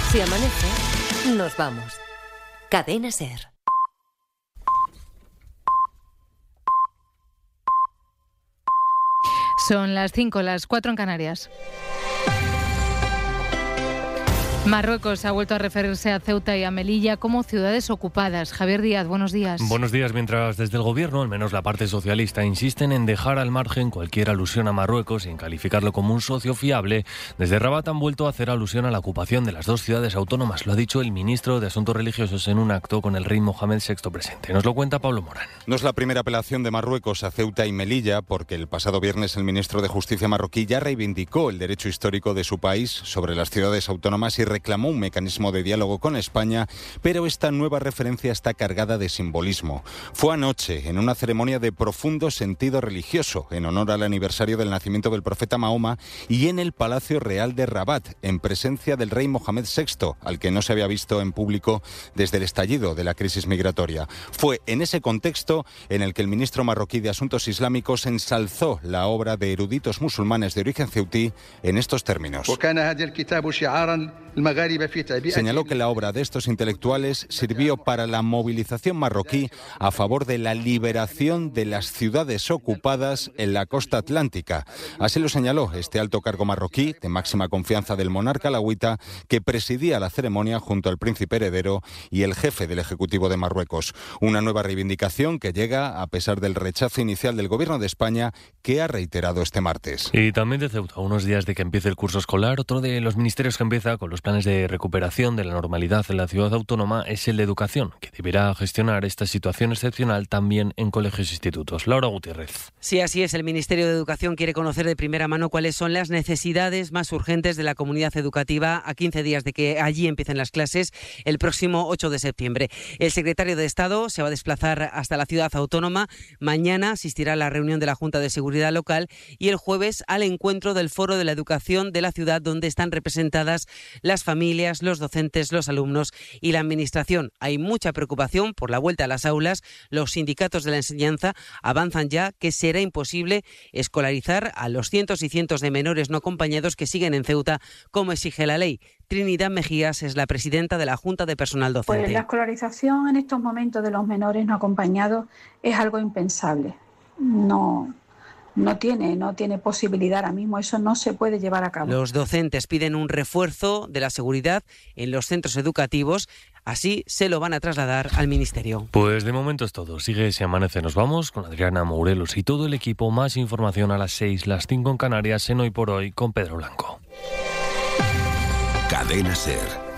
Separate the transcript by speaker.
Speaker 1: Si amanece, nos vamos. Cadena SER.
Speaker 2: Son las 5, las 4 en Canarias. Marruecos ha vuelto a referirse a Ceuta y a Melilla como ciudades ocupadas. Javier Díaz, buenos días.
Speaker 3: Buenos días. Mientras desde el gobierno, al menos la parte socialista, insisten en dejar al margen cualquier alusión a Marruecos sin calificarlo como un socio fiable, desde Rabat han vuelto a hacer alusión a la ocupación de las dos ciudades autónomas. Lo ha dicho el ministro de Asuntos Religiosos en un acto con el rey Mohamed VI presente. Nos lo cuenta Pablo Morán.
Speaker 4: No es la primera apelación de Marruecos a Ceuta y Melilla, porque el pasado viernes el ministro de Justicia marroquí ya reivindicó el derecho histórico de su país sobre las ciudades autónomas y reclamó un mecanismo de diálogo con España, pero esta nueva referencia está cargada de simbolismo. Fue anoche, en una ceremonia de profundo sentido religioso, en honor al aniversario del nacimiento del profeta Mahoma, y en el Palacio Real de Rabat, en presencia del rey Mohamed VI, al que no se había visto en público desde el estallido de la crisis migratoria. Fue en ese contexto en el que el ministro marroquí de Asuntos Islámicos ensalzó la obra de eruditos musulmanes de origen ceutí en estos términos. Señaló que la obra de estos intelectuales sirvió para la movilización marroquí a favor de la liberación de las ciudades ocupadas en la costa atlántica. Así lo señaló este alto cargo marroquí, de máxima confianza del monarca alauita, que presidía la ceremonia junto al príncipe heredero y el jefe del Ejecutivo de Marruecos. Una nueva reivindicación que llega a pesar del rechazo inicial del Gobierno de España, que ha reiterado este martes.
Speaker 3: Y también de Ceuta, unos días de que empiece el curso escolar, otro de los ministerios que empieza con los planes de recuperación de la normalidad en la ciudad autónoma es el de Educación, que deberá gestionar esta situación excepcional también en colegios e institutos. Laura Gutiérrez.
Speaker 5: Sí, así es. El Ministerio de Educación quiere conocer de primera mano cuáles son las necesidades más urgentes de la comunidad educativa a 15 días de que allí empiecen las clases el próximo 8 de septiembre. El secretario de Estado se va a desplazar hasta la ciudad autónoma. Mañana asistirá a la reunión de la Junta de Seguridad Local y el jueves al encuentro del Foro de la Educación de la ciudad, donde están representadas las familias, los docentes, los alumnos y la administración. Hay mucha preocupación por la vuelta a las aulas. Los sindicatos de la enseñanza avanzan ya que será imposible escolarizar a los cientos y cientos de menores no acompañados que siguen en Ceuta, como exige la ley. Trinidad Mejías es la presidenta de la Junta de Personal Docente.
Speaker 6: Pues la escolarización en estos momentos de los menores no acompañados es algo impensable. No tiene posibilidad ahora mismo, eso no se puede llevar a cabo.
Speaker 5: Los docentes piden un refuerzo de la seguridad en los centros educativos, así se lo van a trasladar al Ministerio.
Speaker 3: Pues de momento es todo. Sigue Si Amanece. Nos vamos con Adriana Mourelos y todo el equipo. Más información a las 6, las 5 en Canarias, en Hoy por Hoy con Pedro Blanco.
Speaker 7: Cadena SER.